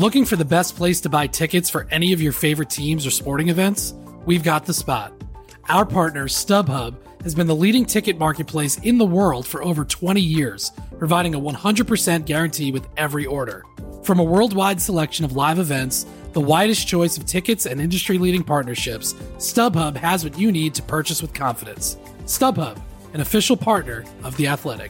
Looking for the best place to buy tickets for any of your favorite teams or sporting events? We've got the spot. Our partner, StubHub, has been the leading ticket marketplace in the world for over 20 years, providing a 100% guarantee with every order. From a worldwide selection of live events, the widest choice of tickets and industry-leading partnerships, StubHub has what you need to purchase with confidence. StubHub, an official partner of The Athletic.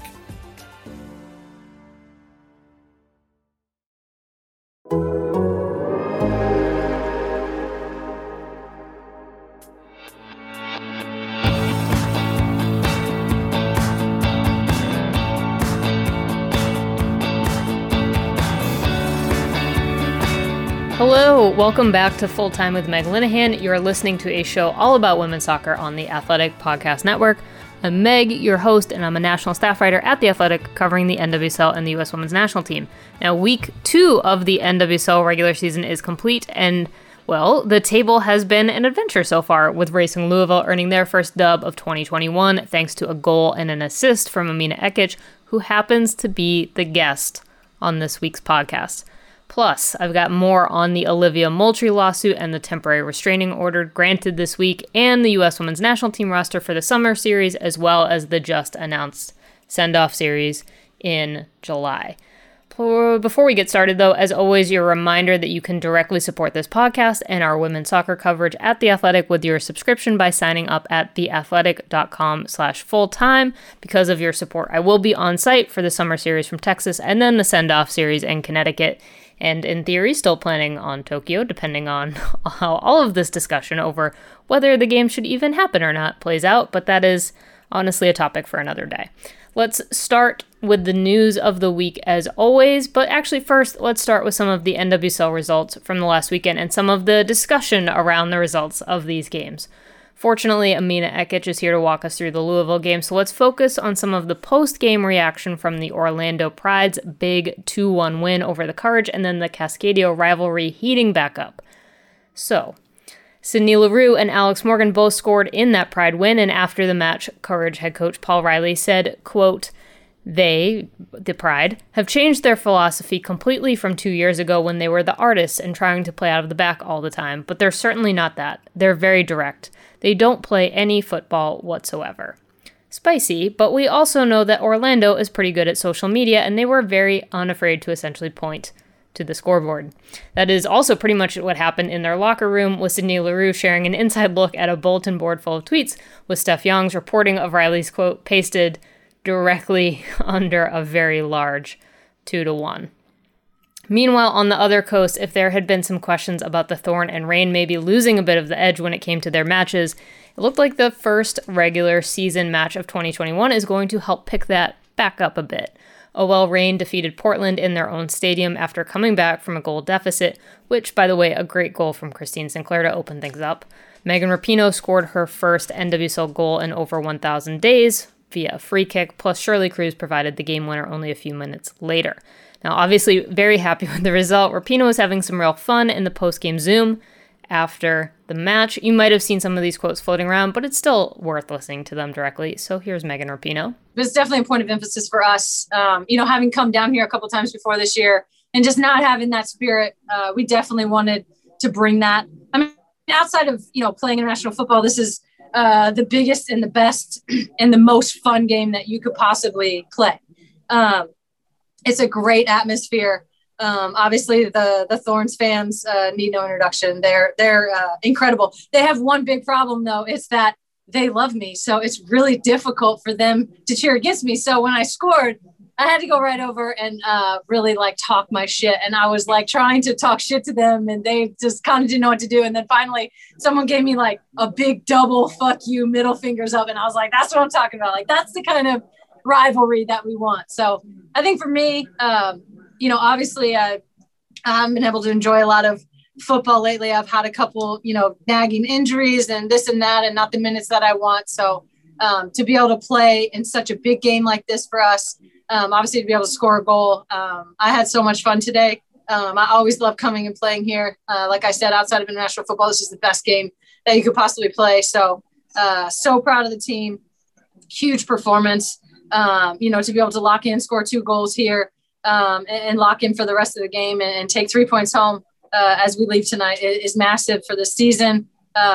Hello, welcome back to Full Time with Meg Linehan. You're listening to a show all about women's soccer on the Athletic Podcast Network. I'm Meg, your host, and I'm a national staff writer at The Athletic, covering the NWSL and the U.S. Women's National Team. Now, week 2 of the NWSL regular season is complete, and, well, the table has been an adventure so far, with Racing Louisville earning their first dub of 2021, thanks to a goal and an assist from Amina Ekic, who happens to be the guest on this week's podcast. Plus, I've got more on the Olivia Moultrie lawsuit and the temporary restraining order granted this week, and the U.S. Women's National Team roster for the summer series, as well as the just-announced send-off series in July. Before we get started, though, as always, your reminder that you can directly support this podcast and our women's soccer coverage at The Athletic with your subscription by signing up at theathletic.com/fulltime. Because of your support, I will be on site for the summer series from Texas and then the send-off series in Connecticut. And in theory, still planning on Tokyo, depending on how all of this discussion over whether the game should even happen or not plays out. But that is honestly a topic for another day. Let's start with the news of the week as always. But actually first, let's start with some of the NWSL results from the last weekend and some of the discussion around the results of these games. Fortunately, Amina Ekic is here to walk us through the Louisville game, so let's focus on some of the post-game reaction from the Orlando Pride's big 2-1 win over the Courage, and then the Cascadio rivalry heating back up. So, Sydney Leroux and Alex Morgan both scored in that Pride win, and after the match, Courage head coach Paul Riley said, quote, "They, the Pride, have changed their philosophy completely from 2 years ago when they were the artists and trying to play out of the back all the time, but they're certainly not that. They're very direct. They don't play any football whatsoever." Spicy, but we also know that Orlando is pretty good at social media, and they were very unafraid to essentially point to the scoreboard. That is also pretty much what happened in their locker room, with Sydney Leroux sharing an inside look at a bulletin board full of tweets, with Steph Young's reporting of Riley's quote pasted directly under a very large 2-1. Meanwhile, on the other coast, if there had been some questions about the Thorn and Reign maybe losing a bit of the edge when it came to their matches, it looked like the first regular season match of 2021 is going to help pick that back up a bit. OL Reign defeated Portland in their own stadium after coming back from a goal deficit, which, by the way, a great goal from Christine Sinclair to open things up. Megan Rapinoe scored her first NWSL goal in over 1,000 days via a free kick, plus Shirley Cruz provided the game winner only a few minutes later. Now, obviously, very happy with the result. Rapinoe was having some real fun in the post-game Zoom after the match. You might have seen some of these quotes floating around, but it's still worth listening to them directly. So here's Megan Rapinoe. It's definitely a point of emphasis for us. Having come down here a couple times before this year and just not having that spirit, we definitely wanted to bring that. I mean, outside of, playing international football, this is the biggest and the best and the most fun game that you could possibly play. It's a great atmosphere. Obviously, the Thorns fans need no introduction. They're incredible. They have one big problem, though. It's that they love me. So it's really difficult for them to cheer against me. So when I scored, I had to go right over and really talk my shit. And I was trying to talk shit to them, and they just kind of didn't know what to do. And then finally someone gave me a big double fuck you, middle fingers up. And I was like, that's what I'm talking about. That's the kind of rivalry that we want. So I think for me, obviously I haven't been able to enjoy a lot of football lately. I've had a couple, nagging injuries and this and that, and not the minutes that I want. So to be able to play in such a big game like this for us, obviously to be able to score a goal. I had so much fun today. I always love coming and playing here. Like I said, outside of international football, this is the best game that you could possibly play. So proud of the team. Huge performance. To be able to lock in, score 2 goals here. and lock in for the rest of the game and take 3 points home as we leave tonight is massive for the season.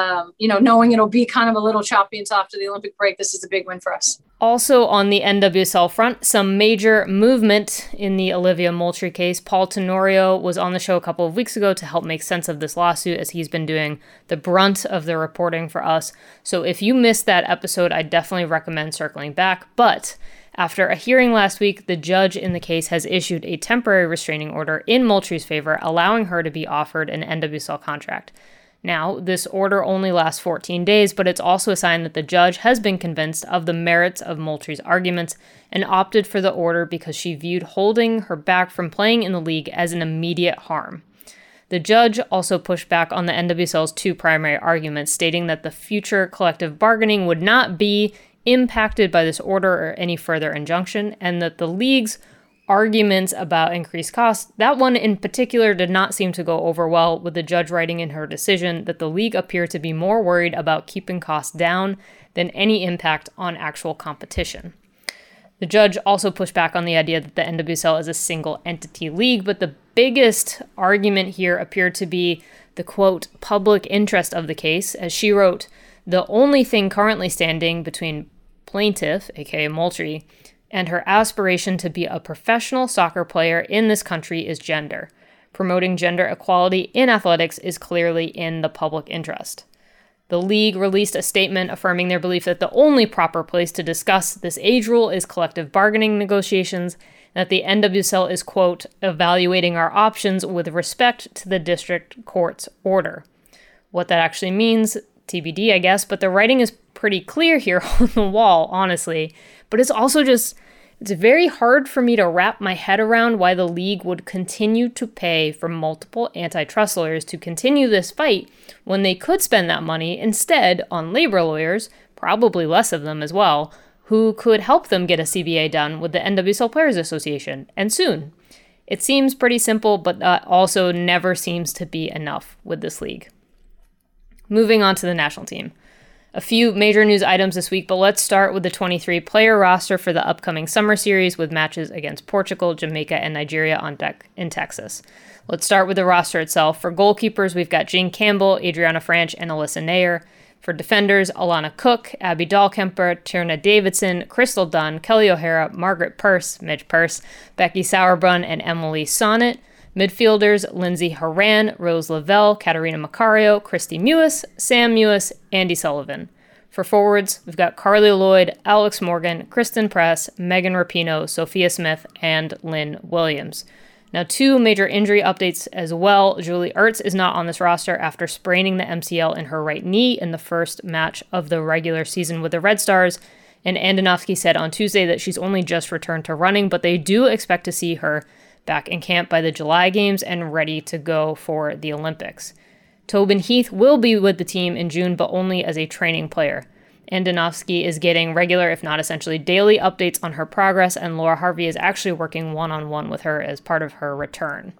Knowing it'll be kind of a little choppy until after the Olympic break, this is a big win for us. Also on the NWSL front, some major movement in the Olivia Moultrie case. Paul Tenorio was on the show a couple of weeks ago to help make sense of this lawsuit, as he's been doing the brunt of the reporting for us. So if you missed that episode, I definitely recommend circling back. But after a hearing last week, the judge in the case has issued a temporary restraining order in Moultrie's favor, allowing her to be offered an NWSL contract. Now, this order only lasts 14 days, but it's also a sign that the judge has been convinced of the merits of Moultrie's arguments and opted for the order because she viewed holding her back from playing in the league as an immediate harm. The judge also pushed back on the NWSL's two primary arguments, stating that the future collective bargaining would not be impacted by this order or any further injunction, and that the league's arguments about increased costs, that one in particular did not seem to go over well, with the judge writing in her decision that the league appeared to be more worried about keeping costs down than any impact on actual competition. The judge also pushed back on the idea that the NWSL is a single entity league, but the biggest argument here appeared to be the, quote, public interest of the case. As she wrote, the only thing currently standing between plaintiff, aka Moultrie, and her aspiration to be a professional soccer player in this country is gender. Promoting gender equality in athletics is clearly in the public interest. The league released a statement affirming their belief that the only proper place to discuss this age rule is collective bargaining negotiations, and that the NWSL is, quote, evaluating our options with respect to the district court's order. What that actually means, TBD, I guess, but the writing is pretty clear here on the wall, honestly. But it's also it's very hard for me to wrap my head around why the league would continue to pay for multiple antitrust lawyers to continue this fight when they could spend that money instead on labor lawyers, probably less of them as well, who could help them get a CBA done with the NWSL Players Association, and soon. It seems pretty simple, but also never seems to be enough with this league. Moving on to the national team. A few major news items this week, but let's start with the 23-player roster for the upcoming summer series with matches against Portugal, Jamaica, and Nigeria on deck in Texas. Let's start with the roster itself. For goalkeepers, we've got Jane Campbell, Adriana Franch, and Alyssa Nair. For defenders, Alana Cook, Abby Dahlkemper, Tierna Davidson, Crystal Dunn, Kelly O'Hara, Margaret Purse, Midge Purse, Becky Sauerbrunn, and Emily Sonnet. Midfielders, Lindsay Horan, Rose Lavelle, Katarina Macario, Christy Mewis, Sam Mewis, Andy Sullivan. For forwards, we've got Carly Lloyd, Alex Morgan, Kristen Press, Megan Rapinoe, Sophia Smith, and Lynn Williams. Now, two major injury updates as well. Julie Ertz is not on this roster after spraining the MCL in her right knee in the first match of the regular season with the Red Stars, and Andonovski said on Tuesday that she's only just returned to running, but they do expect to see her back in camp by the July games and ready to go for the Olympics. Tobin Heath will be with the team in June, but only as a training player. Andonovski is getting regular, if not essentially daily, updates on her progress, and Laura Harvey is actually working one-on-one with her as part of her return.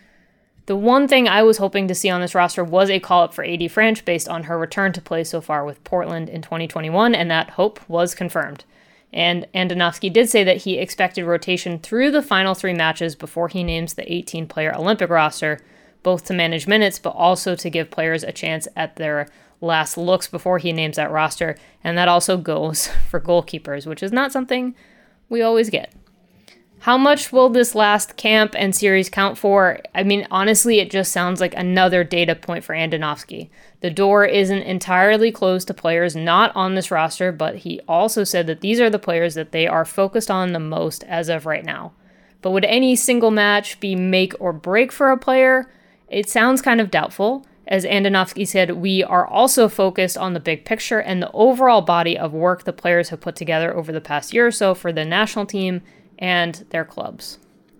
The one thing I was hoping to see on this roster was a call-up for AD Franch based on her return to play so far with Portland in 2021, and that hope was confirmed. And Andonovski did say that he expected rotation through the final three matches before he names the 18-player Olympic roster, both to manage minutes, but also to give players a chance at their last looks before he names that roster. And that also goes for goalkeepers, which is not something we always get. How much will this last camp and series count for? I mean, honestly, it just sounds like another data point for Andonovski. The door isn't entirely closed to players not on this roster, but he also said that these are the players that they are focused on the most as of right now. But would any single match be make or break for a player? It sounds kind of doubtful. As Andonovski said, we are also focused on the big picture and the overall body of work the players have put together over the past year or so for the national team and their clubs.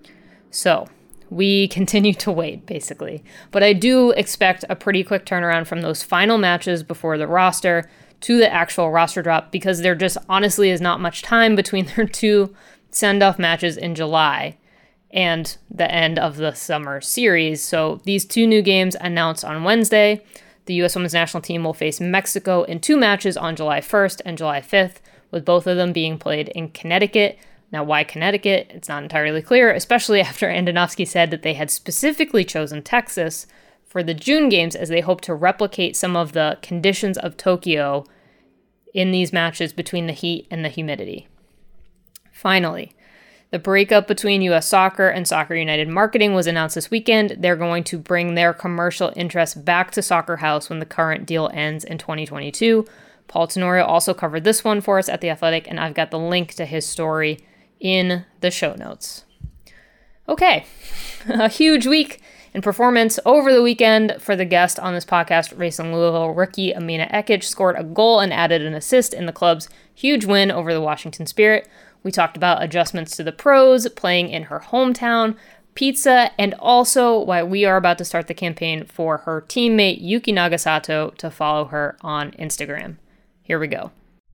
So, we continue to wait, basically. But I do expect a pretty quick turnaround from those final matches before the roster to the actual roster drop, because there just honestly is not much time between their two send-off matches in July and the end of the summer series. So these two new games announced on Wednesday. The U.S. Women's National Team will face Mexico in two matches on July 1st and July 5th, with both of them being played in Connecticut. Now, why Connecticut? It's not entirely clear, especially after Andonovski said that they had specifically chosen Texas for the June games as they hope to replicate some of the conditions of Tokyo in these matches between the heat and the humidity. Finally, the breakup between U.S. Soccer and Soccer United Marketing was announced this weekend. They're going to bring their commercial interests back to Soccer House when the current deal ends in 2022. Paul Tenorio also covered this one for us at The Athletic, and I've got the link to his story in the show notes. Okay, a huge week in performance over the weekend for the guest on this podcast, Racing Louisville rookie Amina Ekic scored a goal and added an assist in the club's huge win over the Washington Spirit. We talked about adjustments to the pros, playing in her hometown, pizza, and also why we are about to start the campaign for her teammate Yuki Nagasato to follow her on Instagram. Here we go.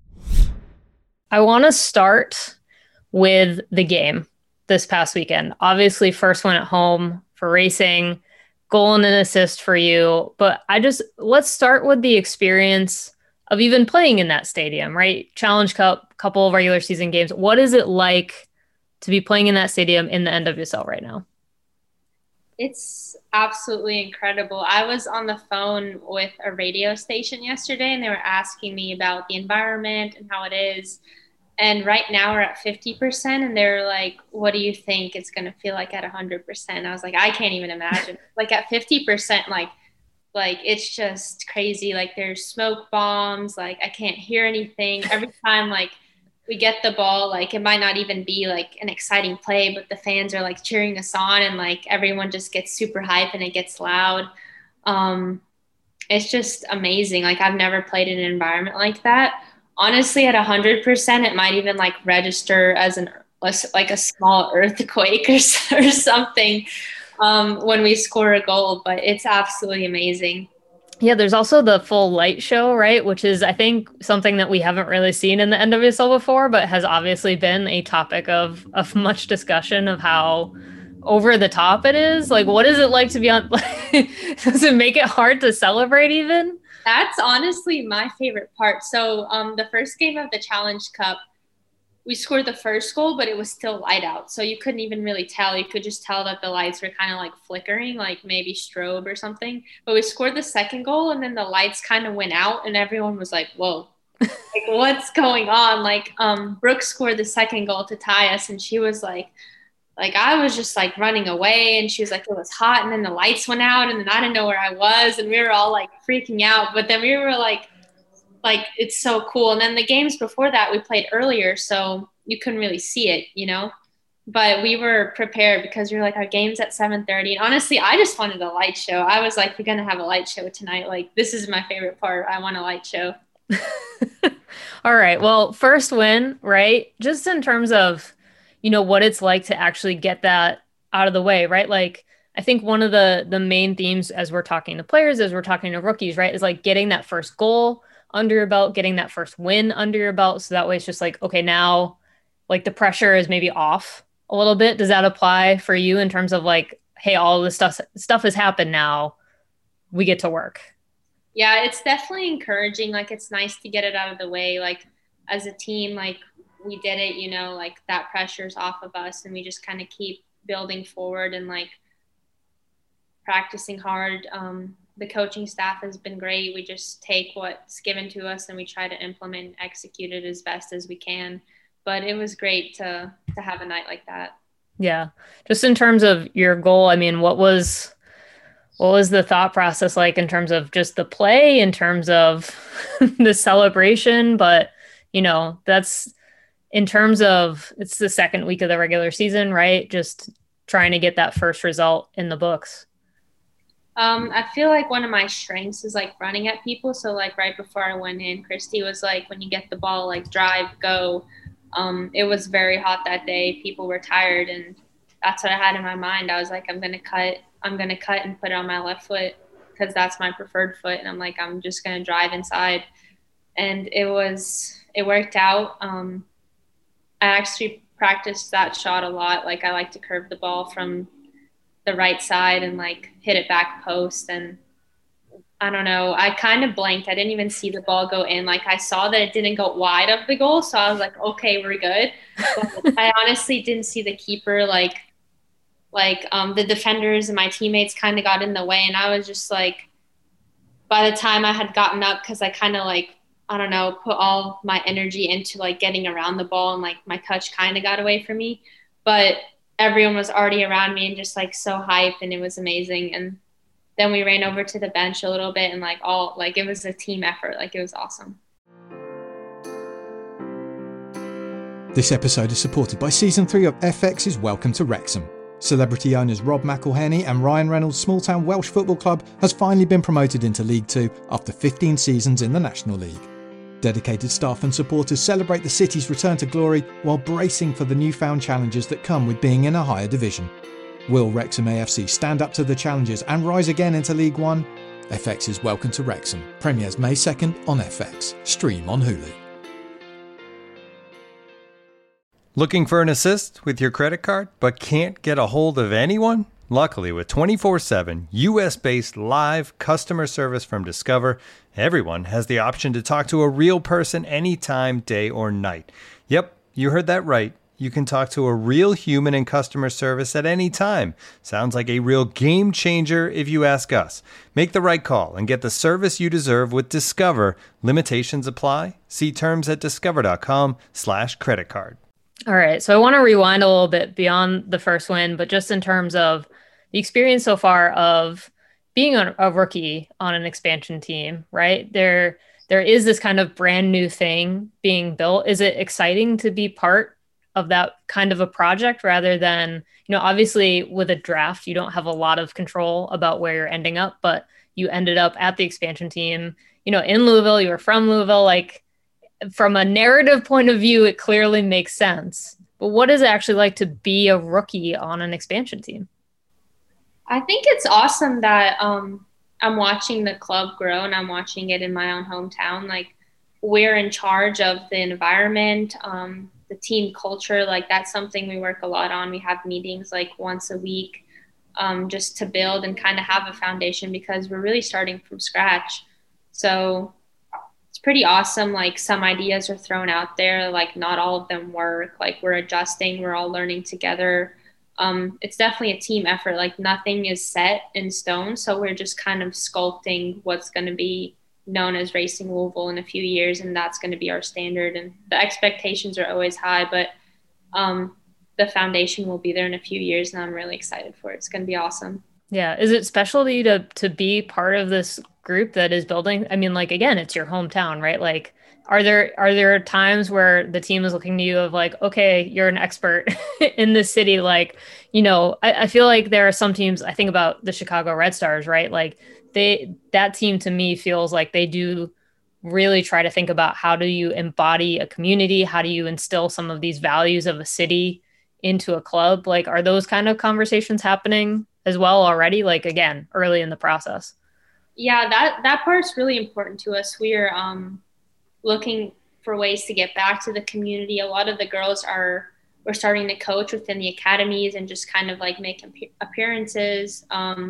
I want to start with the game this past weekend. Obviously, first one at home for Racing, goal and an assist for you. But let's start with the experience of even playing in that stadium, right? Challenge Cup, couple of regular season games. What is it like to be playing in that stadium in the NWSL right now? It's absolutely incredible. I was on the phone with a radio station yesterday, and they were asking me about the environment and how it is. And right now we're at 50%, and they're like, what do you think it's going to feel like at 100%? I was like, I can't even imagine. Like at 50%, like it's just crazy. Like there's smoke bombs. Like I can't hear anything. Every time like we get the ball, like it might not even be like an exciting play, but the fans are like cheering us on, and like everyone just gets super hype and it gets loud. It's just amazing. Like I've never played in an environment like that. Honestly, at 100%, it might even like register as a small earthquake or something when we score a goal, but it's absolutely amazing. Yeah, there's also the full light show, right? Which is, I think, something that we haven't really seen in the NWSL before, but has obviously been a topic of much discussion of how over the top it is. Like, what is it like to be on? Does it make it hard to celebrate even? That's honestly my favorite part. So the first game of the Challenge Cup, we scored the first goal, but it was still light out. So you couldn't even really tell. You could just tell that the lights were kind of like flickering, like maybe strobe or something. But we scored the second goal, and then the lights kind of went out, and everyone was like, whoa, like what's going on? Like Brooke scored the second goal to tie us, and she was like I was just like running away, and she was like, it was hot, and then the lights went out, and then I didn't know where I was, and we were all like freaking out. But then we were like it's so cool. And then the games before that we played earlier, so you couldn't really see it, you know, but we were prepared because we were like, our game's at 7:30. And honestly, I just wanted a light show. I was like, we're going to have a light show tonight. Like, this is my favorite part. I want a light show. All right. Well, first win, right? Just in terms of, you know, what it's like to actually get that out of the way, right? Like, I think one of the main themes as we're talking to players, as we're talking to rookies, right, is like getting that first goal under your belt, getting that first win under your belt. So that way it's just like, okay, now like the pressure is maybe off a little bit. Does that apply for you in terms of like, hey, all this stuff has happened now, we get to work? Yeah, it's definitely encouraging. Like, it's nice to get it out of the way. Like as a team, like we did it, you know, like that pressure's off of us, and we just kind of keep building forward and like practicing hard. The coaching staff has been great. We just take what's given to us and we try to implement and execute it as best as we can. But it was great to have a night like that. Yeah. Just in terms of your goal, I mean, what was the thought process like in terms of just the play, in terms of the celebration? But, you know, that's in terms of, it's the second week of the regular season, right? Just trying to get that first result in the books. I feel like one of my strengths is like running at people. So like right before I went in, Christy was like, when you get the ball, like drive, go. It was very hot that day. People were tired, and that's what I had in my mind. I was like, I'm going to cut and put it on my left foot because that's my preferred foot. And I'm like, I'm just going to drive inside. And it worked out. I actually practiced that shot a lot. Like I like to curve the ball from the right side and like hit it back post, and I don't know. I kind of blanked. I didn't even see the ball go in. Like I saw that it didn't go wide of the goal. So I was like, okay, we're good. But I honestly didn't see the keeper. The defenders and my teammates kind of got in the way. And I was just like, by the time I had gotten up, because I kind of like, I don't know, put all my energy into like getting around the ball, and like my touch kind of got away from me. But everyone was already around me and just like so hyped, and it was amazing. And then we ran over to the bench a little bit, and it was a team effort. Like it was awesome. This episode is supported by Season 3 of FX's Welcome to Wrexham. Celebrity owners Rob McElhenney and Ryan Reynolds' small-town Welsh football club has finally been promoted into League 2 after 15 seasons in the National League. Dedicated staff and supporters celebrate the city's return to glory while bracing for the newfound challenges that come with being in a higher division. Will Wrexham AFC stand up to the challenges and rise again into League 1? FX's Welcome to Wrexham premieres May 2nd on FX. Stream on Hulu. Looking for an assist with your credit card but can't get a hold of anyone? Luckily, with 24/7 US-based live customer service from Discover, everyone has the option to talk to a real person anytime, day or night. Yep, you heard that right. You can talk to a real human in customer service at any time. Sounds like a real game changer if you ask us. Make the right call and get the service you deserve with Discover. Limitations apply. See terms at discover.com/creditcard. All right. So I want to rewind a little bit beyond the first win, but just in terms of the experience so far of being a rookie on an expansion team, right? There is this kind of brand new thing being built. Is it exciting to be part of that kind of a project rather than, obviously with a draft, you don't have a lot of control about where you're ending up, but you ended up at the expansion team, in Louisville, you were from Louisville, like from a narrative point of view, it clearly makes sense. But what is it actually like to be a rookie on an expansion team? I think it's awesome that I'm watching the club grow, and I'm watching it in my own hometown. Like we're in charge of the environment, the team culture. Like that's something we work a lot on. We have meetings like once a week just to build and kind of have a foundation because we're really starting from scratch. So it's pretty awesome. Like some ideas are thrown out there, like not all of them work. Like we're adjusting, we're all learning together. It's definitely a team effort. Like nothing is set in stone. So we're just kind of sculpting what's going to be known as Racing Louisville in a few years. And that's going to be our standard. And the expectations are always high, but the foundation will be there in a few years. And I'm really excited for it. It's going to be awesome. Yeah. Is it special to you to be part of this group that is building? I mean, like, again, it's your hometown, right? Like, are there times where the team is looking to you of like, okay, you're an expert in this city? Like, I feel like there are some teams, I think about the Chicago Red Stars, right? Like that team to me feels like they do really try to think about how do you embody a community? How do you instill some of these values of a city into a club? Like, are those kind of conversations happening as well already? Like, again, early in the process. Yeah, that part's really important to us. We're looking for ways to get back to the community. A lot of the girls we're starting to coach within the academies and just kind of like make appearances.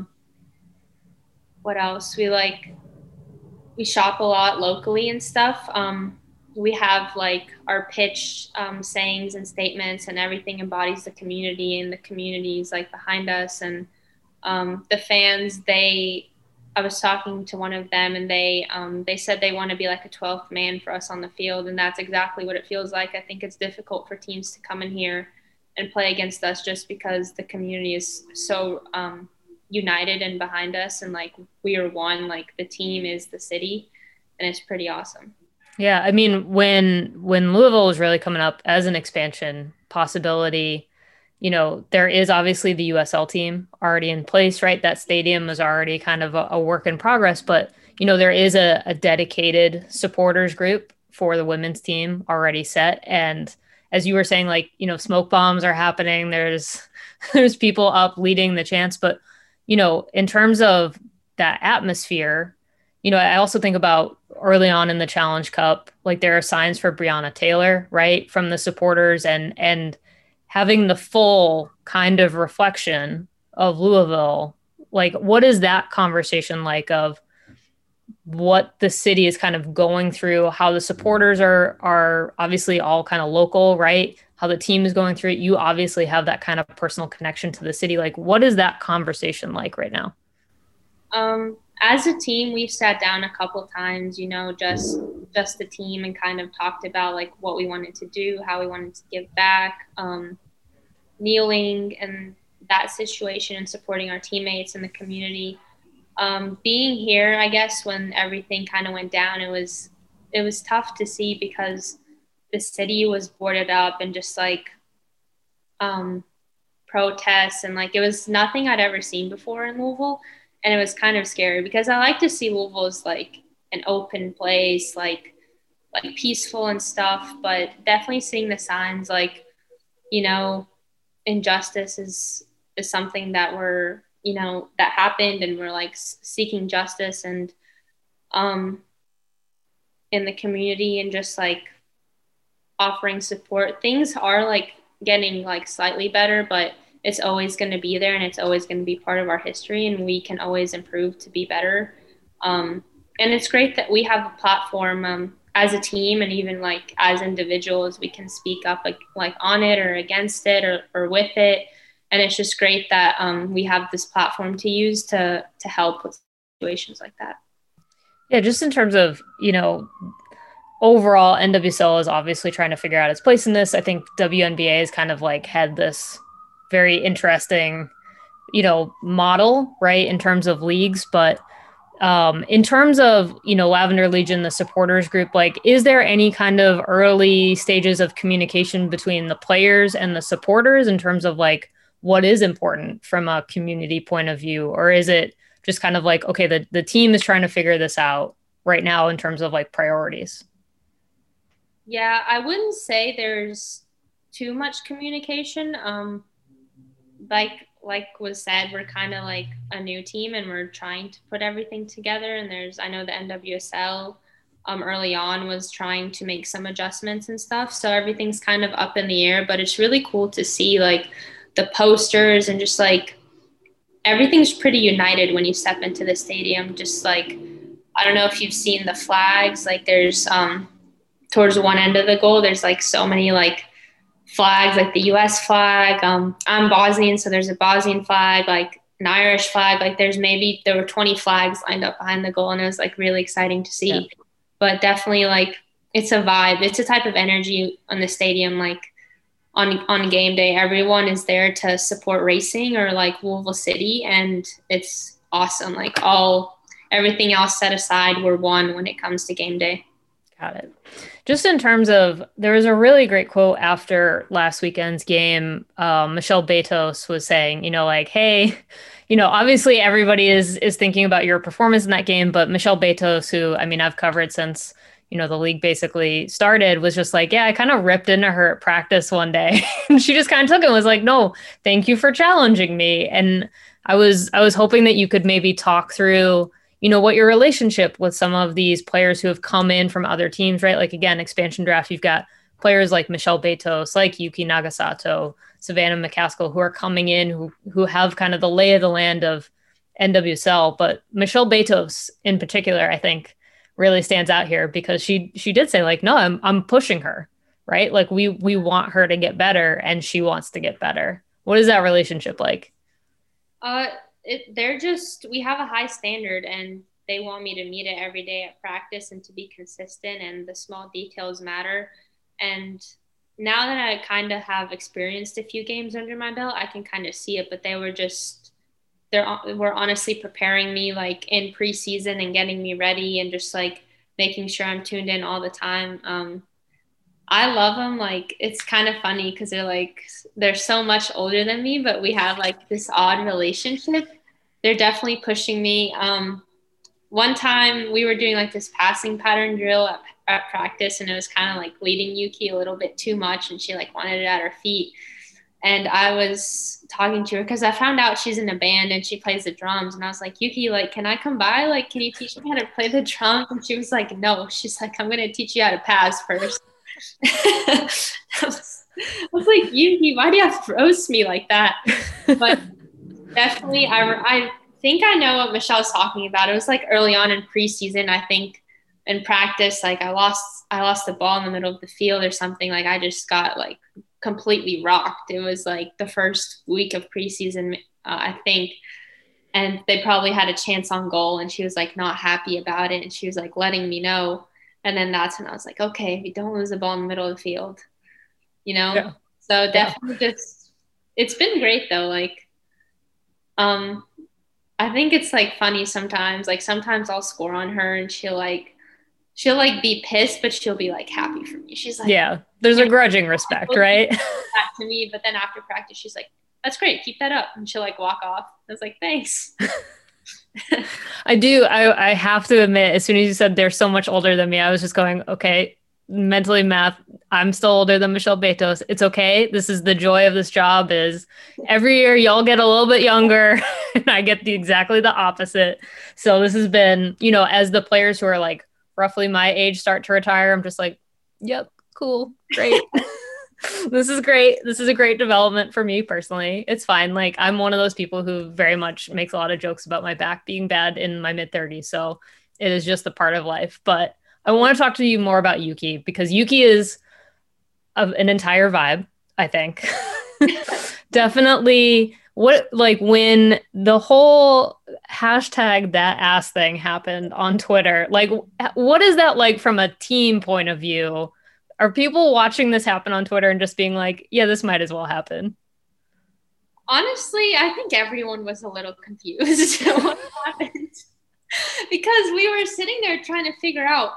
What else? We shop a lot locally and stuff. We have like our pitch sayings and statements, and everything embodies the community, and the community is like behind us. And the fans, I was talking to one of them, and they said they want to be like a 12th man for us on the field, and that's exactly what it feels like. I think it's difficult for teams to come in here and play against us just because the community is so united and behind us, and like we are one. Like the team is the city, and it's pretty awesome. Yeah, I mean, when Louisville was really coming up as an expansion possibility, there is obviously the USL team already in place, right? That stadium is already kind of a work in progress, but, there is a dedicated supporters group for the women's team already set. And as you were saying, like, smoke bombs are happening. There's people up leading the chants, but, in terms of that atmosphere, I also think about early on in the Challenge Cup, like there are signs for Breonna Taylor, right? From the supporters and having the full kind of reflection of Louisville. Like, what is that conversation like of, what the city is kind of going through, how the supporters are obviously all kind of local, right? How the team is going through it. You obviously have that kind of personal connection to the city. Like, what is that conversation like right now? As a team, we've sat down a couple times, just the team, and kind of talked about like what we wanted to do, how we wanted to give back, kneeling and that situation, and supporting our teammates and the community. Being here, I guess, when everything kind of went down, it was tough to see because the city was boarded up and just like protests, and like it was nothing I'd ever seen before in Louisville. And it was kind of scary because I like to see Louisville as like an open place, like peaceful and stuff, but definitely seeing the signs like, injustice is something that that happened, and we're like seeking justice and in the community, and just like offering support. Things are like getting like slightly better, but it's always going to be there, and it's always going to be part of our history, and we can always improve to be better. And it's great that we have a platform as a team, and even like as individuals, we can speak up like on it or against it or with it. And it's just great that we have this platform to use to help with situations like that. Yeah, just in terms of, overall, NWSL is obviously trying to figure out its place in this. I think WNBA has kind of like had this very interesting, model, right, in terms of leagues. But in terms of, Lavender Legion, the supporters group, like, is there any kind of early stages of communication between the players and the supporters in terms of like what is important from a community point of view? Or is it just kind of like, okay, the team is trying to figure this out right now in terms of like priorities? Yeah, I wouldn't say there's too much communication. Like was said, we're kind of like a new team, and we're trying to put everything together. And I know the NWSL early on was trying to make some adjustments and stuff. So everything's kind of up in the air, but it's really cool to see like the posters, and just like everything's pretty united when you step into the stadium. Just like, I don't know if you've seen the flags, like there's towards one end of the goal, there's like so many like flags, like the US flag. I'm Bosnian, so there's a Bosnian flag, like an Irish flag. Like there were 20 flags lined up behind the goal, and it was like really exciting to see. Yeah. But definitely like it's a vibe. It's a type of energy on the stadium. Like on game day, everyone is there to support racing or like Louisville City, and it's awesome. Like everything else set aside, we're one when it comes to game day. Got it. Just in terms of, there was a really great quote after last weekend's game. Michelle Betos was saying, like, hey, obviously everybody is thinking about your performance in that game, but Michelle Betos, who, I mean, I've covered since, the league basically started, was just like, yeah, I kind of ripped into her at practice one day. And she just kind of took it and was like, no, thank you for challenging me. And I was hoping that you could maybe talk through, what your relationship with some of these players who have come in from other teams, right? Like, again, expansion draft, you've got players like Michelle Betos, like Yuki Nagasato, Savannah McCaskill, who are coming in, who have kind of the lay of the land of NWSL. But Michelle Betos in particular, I think, really stands out here because she did say like, no, I'm pushing her, right? Like we want her to get better, and she wants to get better. What is that relationship like? We have a high standard, and they want me to meet it every day at practice and to be consistent, and the small details matter. And now that I kind of have experienced a few games under my belt, I can kind of see it, but they were honestly preparing me like in preseason and getting me ready, and just like making sure I'm tuned in all the time. I love them. Like, it's kind of funny because they're so much older than me, but we have like this odd relationship. They're definitely pushing me. One time we were doing like this passing pattern drill at practice, and it was kind of like leading Yuki a little bit too much, and she like wanted it at her feet. And I was talking to her because I found out she's in a band and she plays the drums. And I was like, Yuki, like, can I come by? Like, can you teach me how to play the drums? And she was like, no. She's like, I'm going to teach you how to pass first. I was like, Yuki, why do you have to roast me like that? But definitely, I think I know what Michelle's talking about. It was like early on in preseason, I think in practice, like I lost the ball in the middle of the field or something. Like I just got like completely rocked. It was like the first week of preseason, I think. And they probably had a chance on goal, and she was like not happy about it. And she was like letting me know. And then that's when I was like, okay, if you don't lose the ball in the middle of the field, Yeah. So definitely just, it's been great though. Like, I think it's like funny sometimes. Like sometimes I'll score on her and she'll be pissed, but she'll be like happy for me. She's like, yeah, there's a grudging respect, right? Back to me. But then after practice, she's like, that's great. Keep that up. And she'll like walk off. I was like, thanks. I do. I have to admit, as soon as you said they're so much older than me, I was just going, okay, mentally math. I'm still older than Michelle Betos. It's okay. This is the joy of this job is every year y'all get a little bit younger and I get exactly the opposite. So this has been, as the players who are like roughly my age start to retire, I'm just like, yep, cool, great. This is great. This is a great development for me personally. It's fine. Like I'm one of those people who very much makes a lot of jokes about my back being bad in my mid-30s. So it is just a part of life. But I want to talk to you more about Yuki because Yuki is an entire vibe, I think. Definitely when the whole hashtag that ass thing happened on Twitter, like what is that like from a team point of view? Are people watching this happen on Twitter and just being like, yeah, this might as well happen? Honestly, I think everyone was a little confused what happened because we were sitting there trying to figure out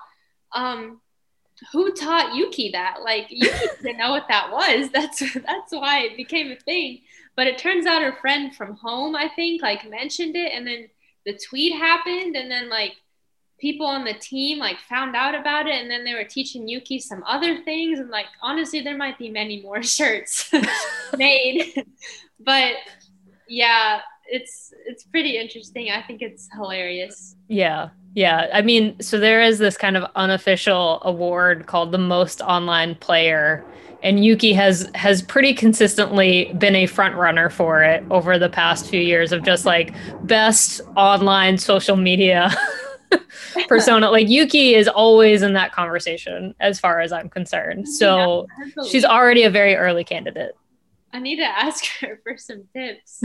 who taught Yuki that. Like Yuki didn't know what that was. That's why it became a thing. But it turns out her friend from home, I think, like mentioned it, and then the tweet happened, and then like people on the team like found out about it, and then they were teaching Yuki some other things, and like honestly there might be many more shirts made. But yeah, it's pretty interesting. I think it's hilarious. Yeah I mean, so there is this kind of unofficial award called the most online player, and Yuki has pretty consistently been a front runner for it over the past few years of just like best online social media persona. Like Yuki is always in that conversation as far as I'm concerned. So she's already a very early candidate. I need to ask her for some tips.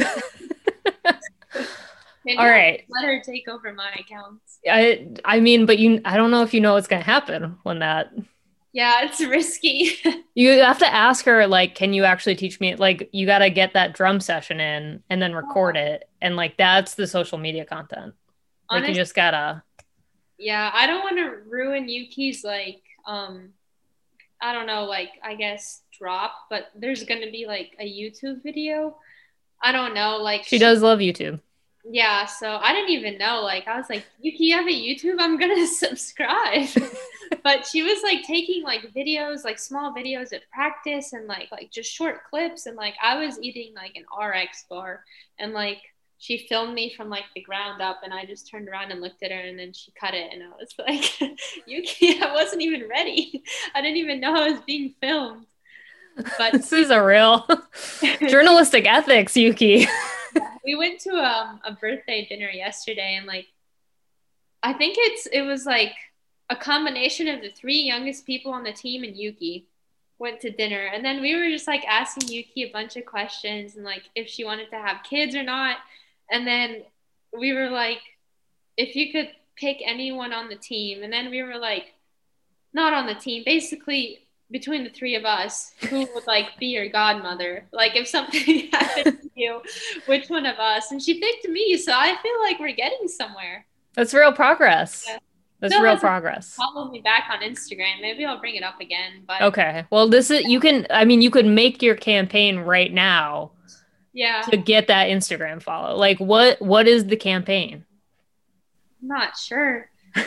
Maybe all right, let her take over my accounts. I mean, but I don't know if you know what's going to happen when that. Yeah, it's risky. You have to ask her, like, can you actually teach me? Like, you got to get that drum session in and then record it. And like, that's the social media content. Like, honestly, you just gotta. Yeah, I don't want to ruin Yuki's, like, I don't know, like, I guess drop, but there's going to be like a YouTube video. I don't know, like. She does love YouTube. Yeah, so I didn't even know. Like, I was like, Yuki, you have a YouTube? I'm going to subscribe. But she was like taking like videos, like small videos at practice and like just short clips. And like I was eating like an RX bar and like she filmed me from like the ground up and I just turned around and looked at her and then she cut it. And I was like, Yuki, I wasn't even ready. I didn't even know I was being filmed. But this is a real journalistic ethics, Yuki. We went to a birthday dinner yesterday and like I think it was like a combination of the three youngest people on the team and Yuki went to dinner. And then we were just like asking Yuki a bunch of questions and like if she wanted to have kids or not. And then we were like, if you could pick anyone on the team. And then we were like, not on the team, basically between the three of us, who would like be your godmother? Like if something happened to you, which one of us? And she picked me. So I feel like we're getting somewhere. That's real progress. Yeah. That's real progress. Follow me back on Instagram. Maybe I'll bring it up again. But okay. Well, you could make your campaign right now. Yeah. To get that Instagram follow. Like what is the campaign? I'm not sure.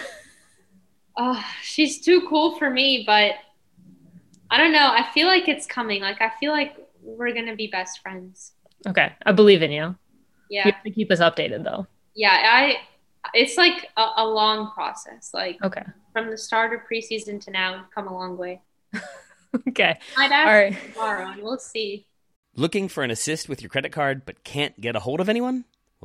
She's too cool for me, but I don't know. I feel like it's coming. Like I feel like we're going to be best friends. Okay. I believe in you. Yeah. You have to keep us updated though. Yeah. It's like a long process. Like from the start of preseason to now, we've come a long way. Okay. Might ask tomorrow and we'll see. Looking for an assist with your credit card but can't get a hold of anyone?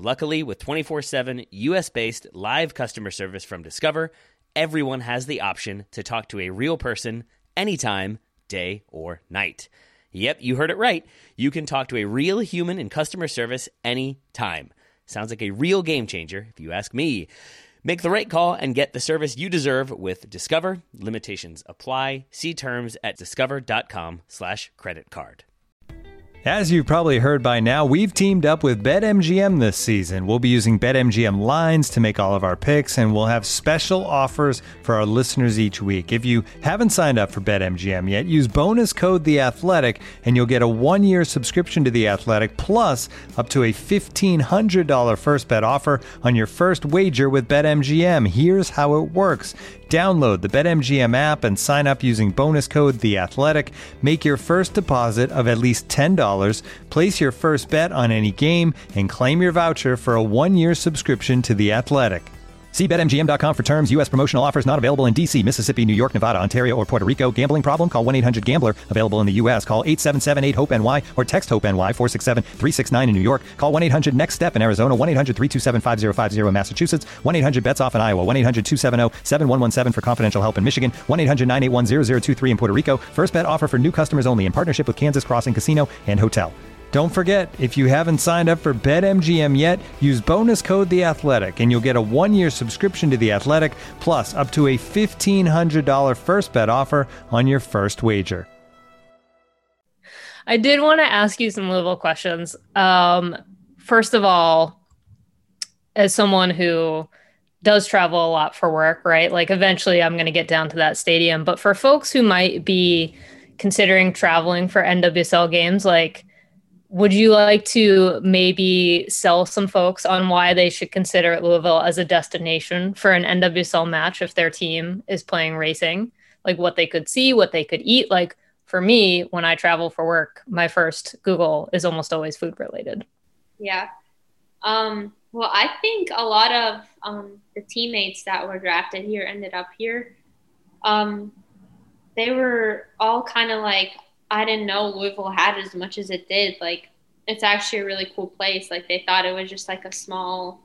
Luckily, with 24/7 US-based live customer service from Discover, everyone has the option to talk to a real person anytime, day or night. Yep, you heard it right. You can talk to a real human in customer service anytime. Sounds like a real game changer, if you ask me. Make the right call and get the service you deserve with Discover. Limitations apply. See terms at discover.com/creditcard. As you've probably heard by now, we've teamed up with BetMGM this season. We'll be using BetMGM lines to make all of our picks, and we'll have special offers for our listeners each week. If you haven't signed up for BetMGM yet, use bonus code The Athletic, and you'll get a 1-year subscription to The Athletic, plus up to a $1,500 first bet offer on your first wager with BetMGM. Here's how it works. Download the BetMGM app and sign up using bonus code The Athletic. Make your first deposit of at least $10. Place your first bet on any game and claim your voucher for a 1-year subscription to The Athletic. See BetMGM.com for terms. U.S. promotional offers not available in D.C., Mississippi, New York, Nevada, Ontario, or Puerto Rico. Gambling problem? Call 1-800-GAMBLER. Available in the U.S. Call 877-8-HOPE-NY or text HOPE-NY 467-369 in New York. Call 1-800-NEXT-STEP in Arizona. 1-800-327-5050 in Massachusetts. 1-800-BETS-OFF in Iowa. 1-800-270-7117 for confidential help in Michigan. 1-800-981-0023 in Puerto Rico. First bet offer for new customers only in partnership with Kansas Crossing Casino and Hotel. Don't forget, if you haven't signed up for BetMGM yet, use bonus code The Athletic, and you'll get a 1-year subscription to The Athletic, plus up to a $1,500 first bet offer on your first wager. I did want to ask you some Louisville questions. First of all, as someone who does travel a lot for work, right? Like eventually I'm going to get down to that stadium. But for folks who might be considering traveling for NWSL games, like, would you like to maybe sell some folks on why they should consider Louisville as a destination for an NWSL match if their team is playing racing? Like what they could see, what they could eat. Like for me, when I travel for work, my first Google is almost always food related. Yeah. Well, I think a lot of the teammates that were drafted here ended up here. They were all kind of like, I didn't know Louisville had as much as it did. Like, it's actually a really cool place. Like, they thought it was just like a small,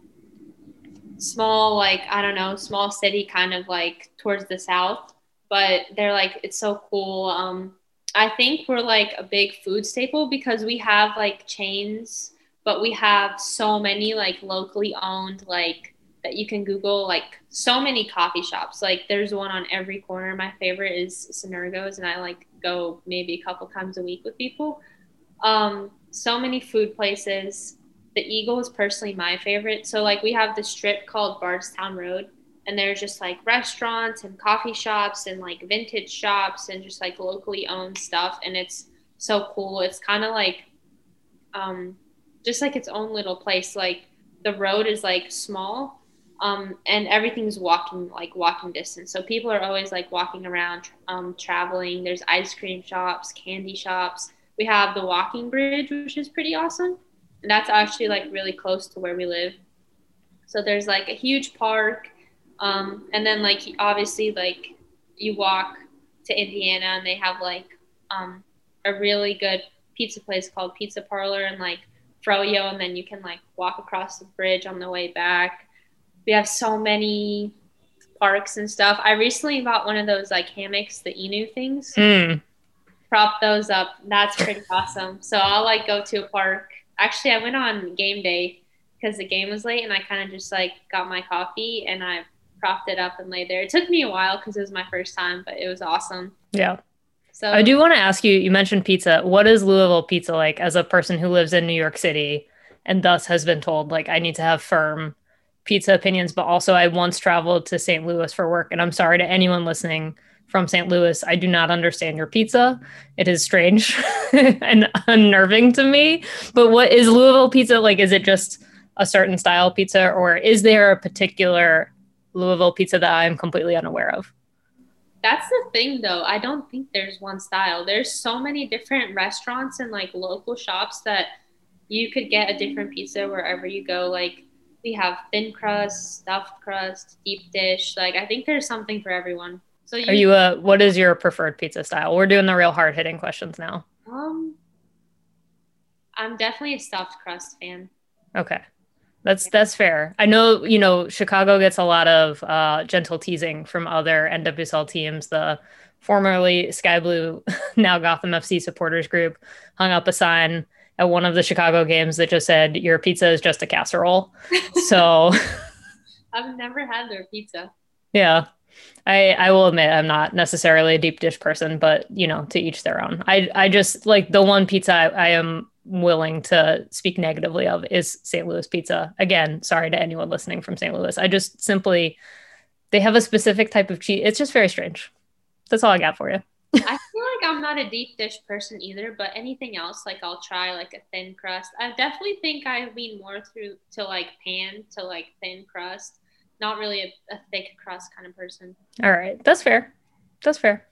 like, I don't know, small city kind of like towards the south. But they're like, it's so cool. I think we're like a big food staple because we have like chains, but we have so many like locally owned, like that you can Google, like so many coffee shops. Like there's one on every corner. My favorite is Synergo's, and I like go maybe a couple times a week with people. So many food places. The Eagle is personally my favorite. So like we have this strip called Bardstown Road, and there's just like restaurants and coffee shops and like vintage shops and just like locally owned stuff. And it's so cool. It's kind of like just like its own little place. Like the road is like small, and everything's walking distance. So people are always like walking around, traveling. There's ice cream shops, candy shops. We have the walking bridge, which is pretty awesome. And that's actually like really close to where we live. So there's like a huge park. And then like, obviously like you walk to Indiana and they have like, a really good pizza place called Pizza Parlor and like Froyo. And then you can like walk across the bridge on the way back. We have so many parks and stuff. I recently bought one of those like hammocks, the Inu things. Prop those up. That's pretty awesome. So I'll like go to a park. Actually, I went on game day because the game was late and I kind of just like got my coffee and I propped it up and laid there. It took me a while because it was my first time, but it was awesome. Yeah. So I do want to ask you, you mentioned pizza. What is Louisville pizza like as a person who lives in New York City and thus has been told like I need to have firm pizza opinions, but also I once traveled to St. Louis for work, and I'm sorry to anyone listening from St. Louis, I do not understand your pizza. It is strange and unnerving to me. But what is Louisville pizza like? Is it just a certain style pizza, or is there a particular Louisville pizza that I'm completely unaware of? That's the thing, though. I don't think there's one style. There's so many different restaurants and like local shops that you could get a different pizza wherever you go. Like we have thin crust, stuffed crust, deep dish. Like I think there's something for everyone. So are you what is your preferred pizza style? We're doing the real hard hitting questions now. I'm definitely a stuffed crust fan. Okay. That's fair. I know, Chicago gets a lot of gentle teasing from other NWSL teams. The formerly Sky Blue, now Gotham FC supporters group hung up a sign at one of the Chicago games that just said, "Your pizza is just a casserole." So I've never had their pizza. yeah. I will admit I'm not necessarily a deep dish person, but to each their own. I just like the one pizza I am willing to speak negatively of is St. Louis pizza. Again, sorry to anyone listening from St. Louis. I just simply, they have a specific type of cheese. It's just very strange. That's all I got for you. I feel like I'm not a deep dish person either, but anything else, like I'll try like a thin crust. I definitely think I lean more through to like pan to like thin crust. Not really a thick crust kind of person. All right. That's fair. That's fair.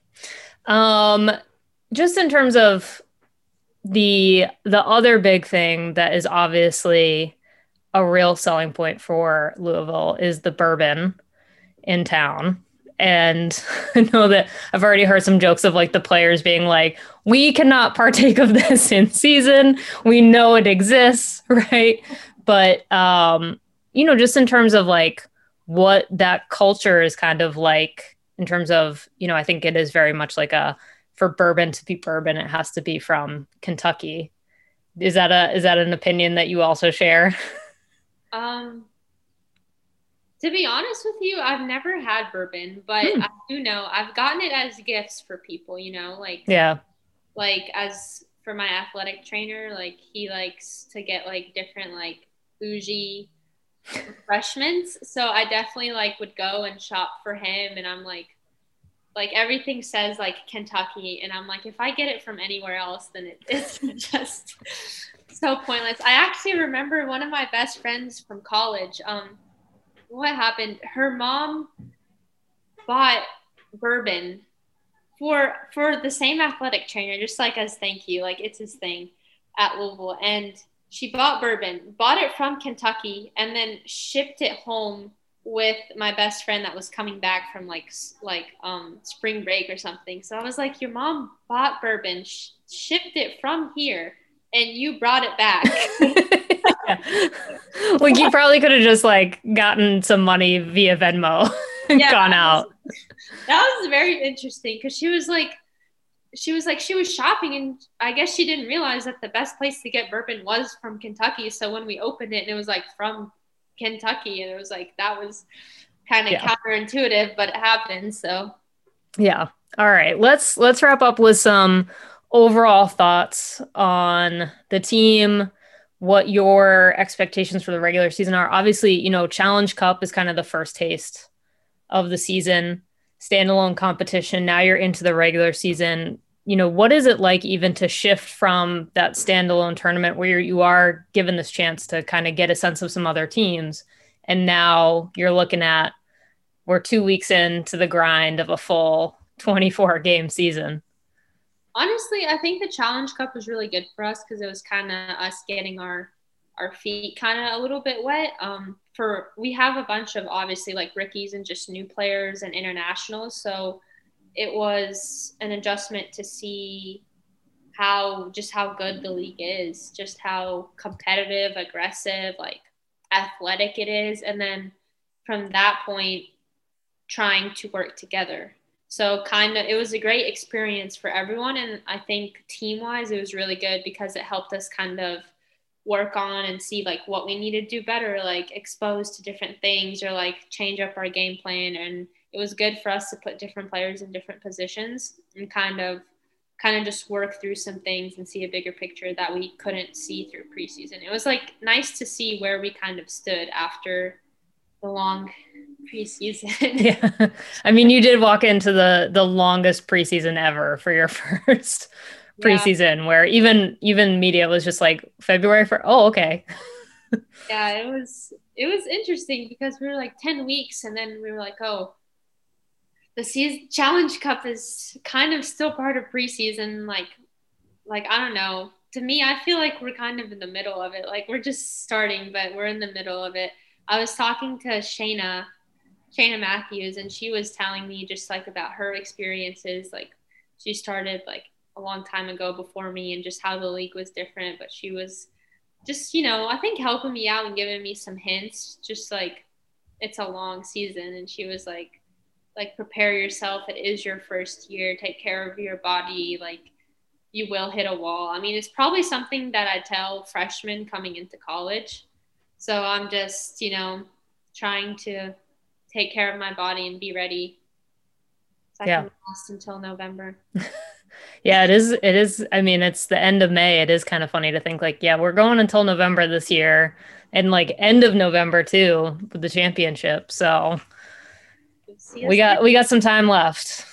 Just in terms of the other big thing that is obviously a real selling point for Louisville is the bourbon in town. And I know that I've already heard some jokes of like the players being like, we cannot partake of this in season. We know it exists, right? But, just in terms of like what that culture is kind of like in terms of, I think it is very much like for bourbon to be bourbon, it has to be from Kentucky. Is that an opinion that you also share? To be honest with you, I've never had bourbon, but I do know I've gotten it as gifts for people, like as for my athletic trainer, like he likes to get like different like bougie refreshments. So I definitely like would go and shop for him, and I'm like everything says like Kentucky, and I'm like, if I get it from anywhere else, then it's just so pointless. I actually remember one of my best friends from college. What happened? Her mom bought bourbon for the same athletic trainer, just like as thank you, like it's his thing at Louisville, and she bought it from Kentucky, and then shipped it home with my best friend that was coming back from like spring break or something. So I was like, your mom bought bourbon, shipped it from here, and you brought it back. Yeah. Like you probably could have just like gotten some money via Venmo and gone out. That was very interesting because she was shopping, and I guess she didn't realize that the best place to get bourbon was from Kentucky. So when we opened it and it was like from Kentucky, and it was like, that was kind of counterintuitive, but it happened. So yeah. All right. Let's wrap up with some overall thoughts on the team, what your expectations for the regular season are. Obviously, Challenge Cup is kind of the first taste of the season, standalone competition. Now you're into the regular season. What is it like even to shift from that standalone tournament where you are given this chance to kind of get a sense of some other teams, and now you're looking at, we're 2 weeks into the grind of a full 24 game season? Honestly, I think the Challenge Cup was really good for us because it was kind of us getting our feet kind of a little bit wet. We have a bunch of obviously like rookies and just new players and internationals. So it was an adjustment to see how good the league is, just how competitive, aggressive, like athletic it is. And then from that point, trying to work together. So it was a great experience for everyone. And I think team-wise, it was really good because it helped us kind of work on and see like what we need to do better, like exposed to different things or like change up our game plan. And it was good for us to put different players in different positions and kind of just work through some things and see a bigger picture that we couldn't see through preseason. It was like nice to see where we kind of stood after the long preseason. Yeah. I mean, you did walk into the longest preseason ever for your first preseason, where even media was just like February for, oh, okay. Yeah, it was interesting because we were like 10 weeks and then we were like, oh, the season Challenge Cup is kind of still part of preseason. Like I don't know. To me, I feel like we're kind of in the middle of it. Like we're just starting, but we're in the middle of it. I was talking to Shayna Matthews, and she was telling me just like about her experiences. Like she started like a long time ago before me, and just how the league was different. But she was just, I think helping me out and giving me some hints, just like, it's a long season. And she was like, prepare yourself. It is your first year. Take care of your body. Like, you will hit a wall. I mean, it's probably something that I tell freshmen coming into college. So I'm just, trying to take care of my body and be ready. So I can last until November. Yeah, it is. I mean, it's the end of May. It is kind of funny to think like, yeah, we're going until November this year, and like end of November too with the championship. So we got some time left.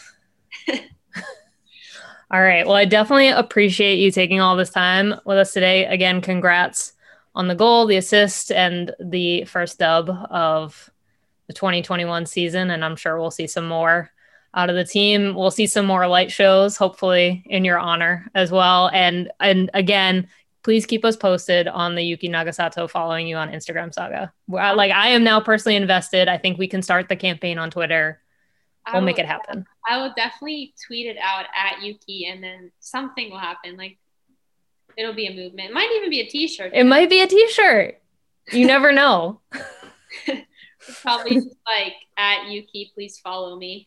All right. Well, I definitely appreciate you taking all this time with us today. Again, congrats on the goal, the assist, and the first dub of the 2021 season. And I'm sure we'll see some more out of the team. We'll see some more light shows, hopefully in your honor as well. And again, please keep us posted on the Yuki Nagasato following you on Instagram saga. I am now personally invested. I think we can start the campaign on Twitter. We'll make it happen. I will definitely tweet it out at Yuki, and then something will happen. Like, it'll be a movement. It might even be a t-shirt. It might be a t-shirt. You never know. Probably just like, at Yuki, please follow me.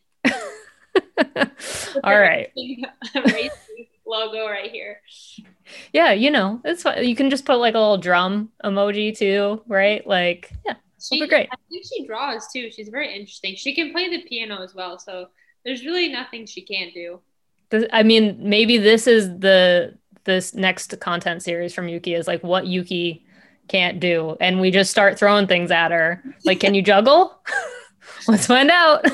All right. Logo right here. Yeah, it's fine. You can just put like a little drum emoji too, right? Like, yeah, it'll be great. I think she draws too. She's very interesting. She can play the piano as well. So there's really nothing she can't do. I mean, maybe this is this next content series from Yuki is like what Yuki can't do. And we just start throwing things at her. Like, can you juggle? Let's find out.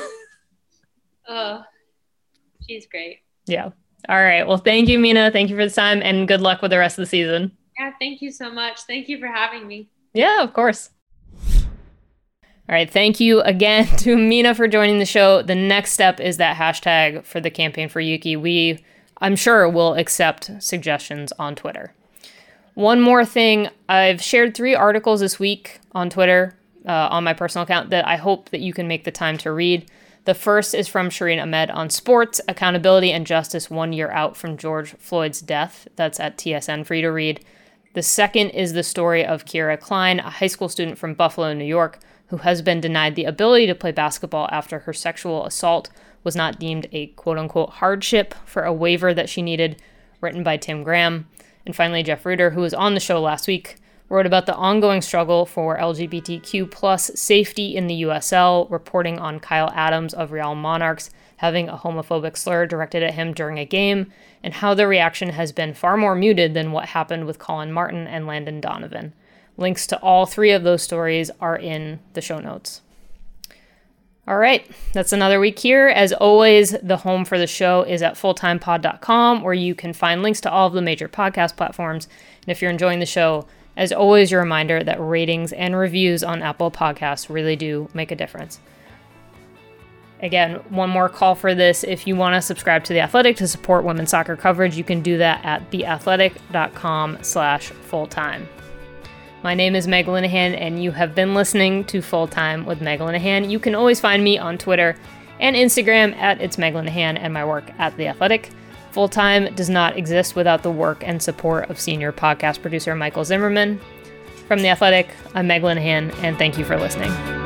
She's great. Yeah. All right. Well, thank you, Mina. Thank you for the time, and good luck with the rest of the season. Yeah, thank you so much. Thank you for having me. Yeah, of course. All right. Thank you again to Mina for joining the show. The next step is that hashtag for the campaign for Yuki. I'm sure will accept suggestions on Twitter. One more thing. I've shared 3 articles this week on Twitter on my personal account that I hope that you can make the time to read. The first is from Shireen Ahmed on sports, accountability, and justice 1 year out from George Floyd's death. That's at TSN for you to read. The second is the story of Kira Klein, a high school student from Buffalo, New York, who has been denied the ability to play basketball after her sexual assault was not deemed a quote-unquote hardship for a waiver that she needed, written by Tim Graham. And finally, Jeff Ruder, who was on the show last week, wrote about the ongoing struggle for LGBTQ plus safety in the USL, reporting on Kyle Adams of Real Monarchs having a homophobic slur directed at him during a game, and how the reaction has been far more muted than what happened with Colin Martin and Landon Donovan. Links to all 3 of those stories are in the show notes. All right, that's another week here. As always, the home for the show is at fulltimepod.com, where you can find links to all of the major podcast platforms. And if you're enjoying the show, as always, your reminder that ratings and reviews on Apple Podcasts really do make a difference. Again, one more call for this. If you want to subscribe to The Athletic to support women's soccer coverage, you can do that at theathletic.com/fulltime. My name is Meg Linehan, and you have been listening to Full Time with Meg Linehan. You can always find me on Twitter and Instagram at It's Meg Linehan, and my work at The Athletic. Full Time does not exist without the work and support of senior podcast producer Michael Zimmerman. From The Athletic, I'm Meg Linehan, and thank you for listening.